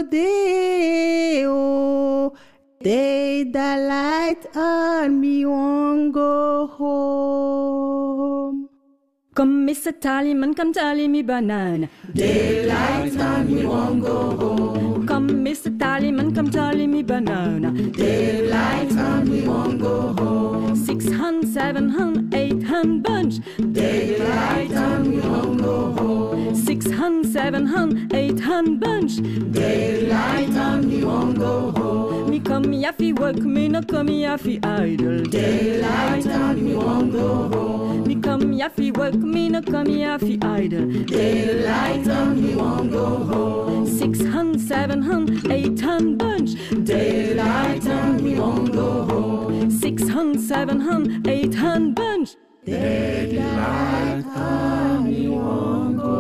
day, oh, day the light on me won't go home. Come Mr. Tallyman, come tally me banana. Daylight on me won't go home. Come Mr. Tallyman, come tally me banana. Daylight on me won't go home. 6 hun, 7 hun, 8 hun bunch. Daylight on me won't go home. 6 hun, 7 hun, 8 hun bunch. Daylight on me won't go home. Me come me happy work, me no come me happy idle. Daylight on me won't go home. Me come me happy work, me no come me happy idle. Daylight on me won't go home. 6 hun, 7 hun, 8 hun bunch. Daylight on me won't go home. 6 hun, 7 hun, 8 hun bunch. Daylight on me won't go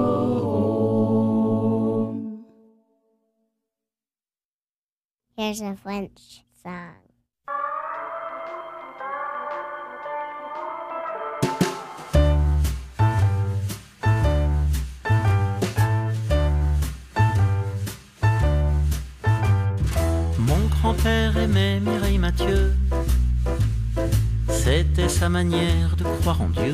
home. Here's a French song. Mon grand-père aimait Mireille Mathieu. C'était sa manière de croire en Dieu.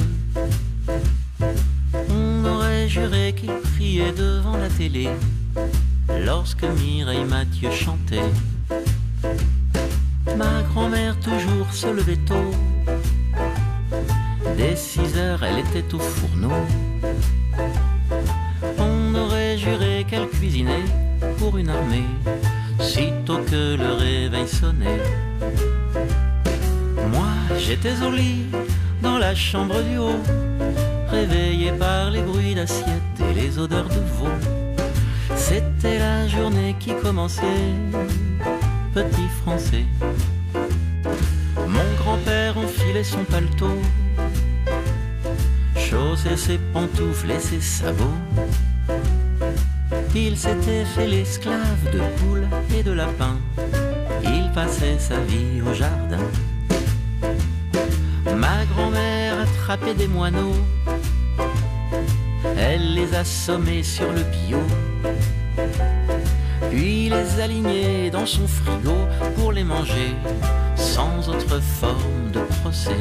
On aurait juré qu'il priait devant la télé lorsque Mireille Mathieu chantait. Ma grand-mère toujours se levait tôt. Dès 6 heures, elle était au fourneau. On aurait juré qu'elle cuisinait pour une armée sitôt que le réveil sonnait. Moi, j'étais au lit, dans la chambre du haut, réveillé par les bruits d'assiettes et les odeurs de veau. C'était la journée qui commençait, petit français. Mon grand-père enfilait son paletot, chaussait ses pantoufles et ses sabots. Il s'était fait l'esclave de poules et de lapins. Il passait sa vie au jardin. Ma grand-mère attrapait des moineaux. Elle les assommait sur le bio, puis les alignait dans son frigo pour les manger sans autre forme de procès.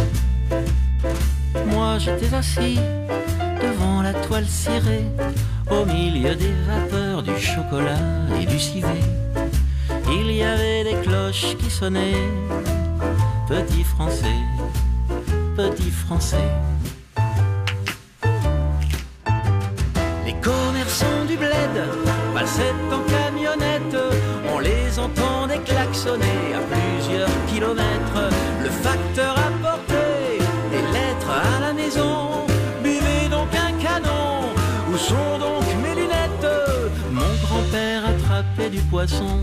Moi j'étais assis devant la toile cirée, au milieu des vapeurs du chocolat et du civet. Il y avait des cloches qui sonnaient. Petit français, petit français. Les commerçants du bled passaient en camionnette. On les entendait klaxonner à plusieurs kilomètres. Le facteur apportait des lettres à la maison. Buvez donc un canon. Où sont donc mes lunettes? Mon grand-père attrapait du poisson,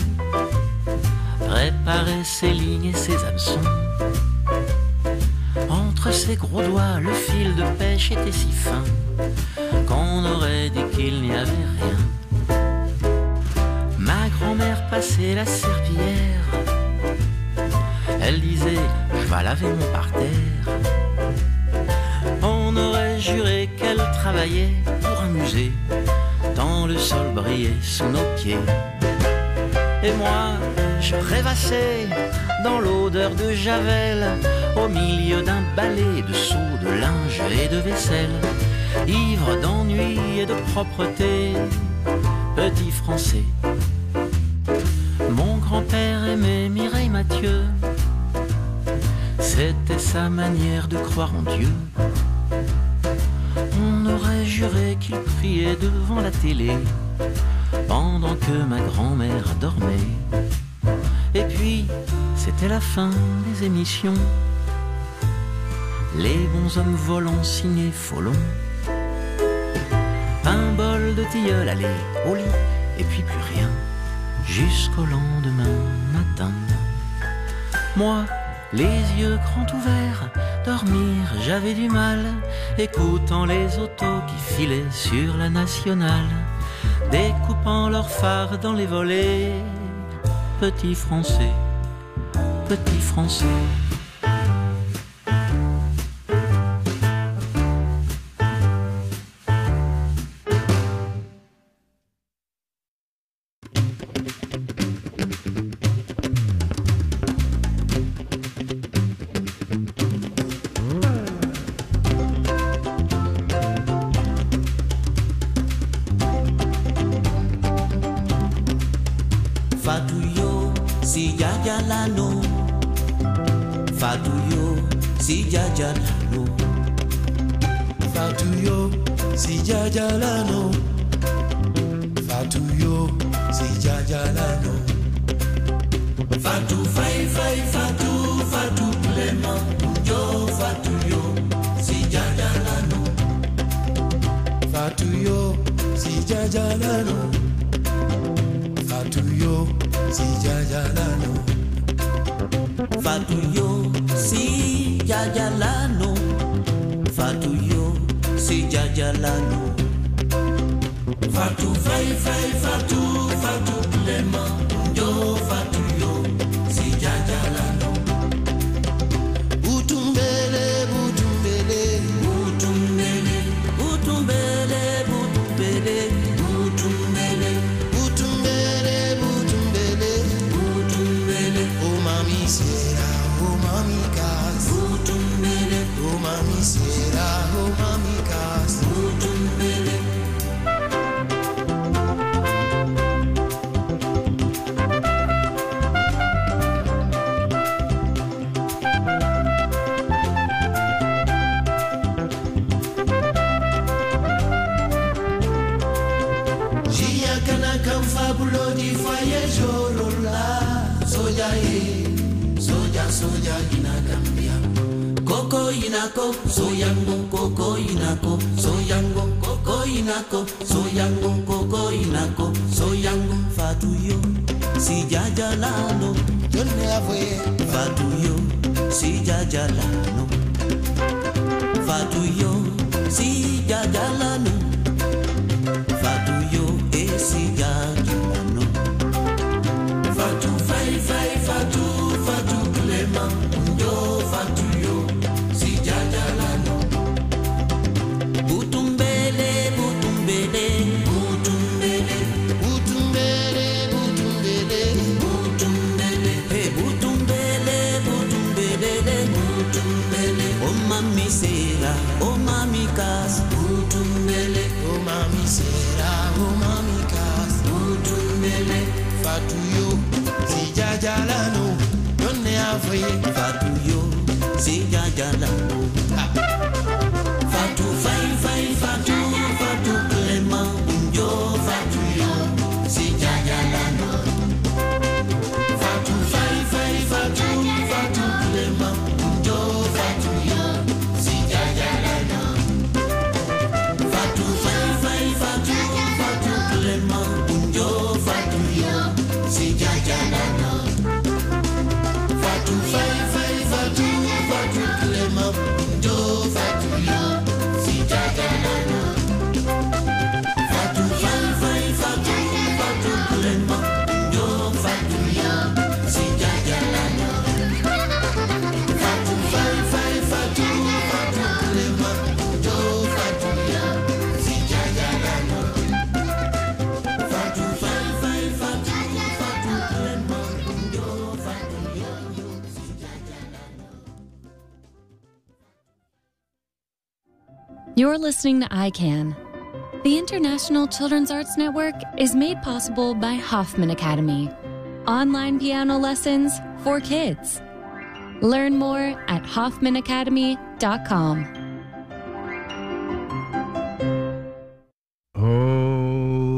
préparait ses lignes et ses hameçons. Entre ses gros doigts, le fil de pêche était si fin qu'on aurait dit qu'il n'y avait rien. Ma grand-mère passait la serpillière. Elle disait, je vais laver mon parterre. On aurait juré qu'elle travaillait pour un musée, tant le sol brillait sous nos pieds. Et moi, je rêvassais dans l'odeur de Javel, au milieu d'un balai de seaux, de linge et de vaisselle, ivre d'ennui et de propreté, petit français. Mon grand-père aimait Mireille Mathieu. C'était sa manière de croire en Dieu. On aurait juré qu'il priait devant la télé pendant que ma grand-mère dormait. Et puis, c'était la fin des émissions. Les bons hommes volants signés Folon. Un bol de tilleul, allez, au lit, et puis plus rien, jusqu'au lendemain matin. Moi, les yeux grands ouverts, dormir, j'avais du mal, écoutant les autos qui filaient sur la nationale, découpant leurs phares dans les volets. Petit français, petit français. Fatuyo si jajalano. Fatuyo si jajalano. Fatuyo si jajalano. Fatuyo si jajalano. Fatu fai fai fatu fatu plema yo fatuyo si jajalano. Fatuyo si jajalano. Fatuyo si jajalano. Fatuyo si jajalano. Fatuyo si jajalano. Fatu fai fai fatu fatu plema yo fatuyo si jajalano. Butumbele, butumbele, Butumbele, Butumbele, butumbele, butumbele, butumbele, butumbele. butumbele, Oh mami sera, oh mami kas. butumbele, Oh mami sera, oh mami kas. butumbele. Jia kana kan fabulo di faye jorola. Soja soja soja ina gambia. Coco inako, soyango, coco inako, soyango, coco inako, soyango, coco inako, soyango, fatuyo, si jajalano, Jonne avoye, fatuyo, si jajalano, fatuyo, si jajalano, fatuyo, si jajalano. Fatu fai fai fatu fatu plema yo fatuyo si jajalano. Butumbele, butumbele, Butumbele, butumbele, butumbele. butumbele, hey, butumbele, butumbele, butumbele, oh mami sera, oh mami kas, butumbele, Oh mami sera, oh mami kas. butumbele. Fatuyo, si jajalano. Jonne avoye, fatuyo, si jajalano. Fatu fai fai fatu fatu plema yo fatuyo si jajalano. Fatu fai fai fatu fatu plema yo fatuyo si jajalano. Fatu fai fai fatu fatu plema yo fatuyo si jajalano. Fatu fai fai fatu fatu plema yo fatuyo si jajalano. Fatu fai fai fatu fatu plema yo fatuyo si jajalano. Fatu fai fai fatu fatu plema yo fatuyo si jajalano. Fatu fai fai fatu fatu plema yo fatuyo si jajalano. You're listening to ICANN. The International Children's Arts Network is made possible by Hoffman Academy, online piano lessons for kids. Learn more at hoffmanacademy.com.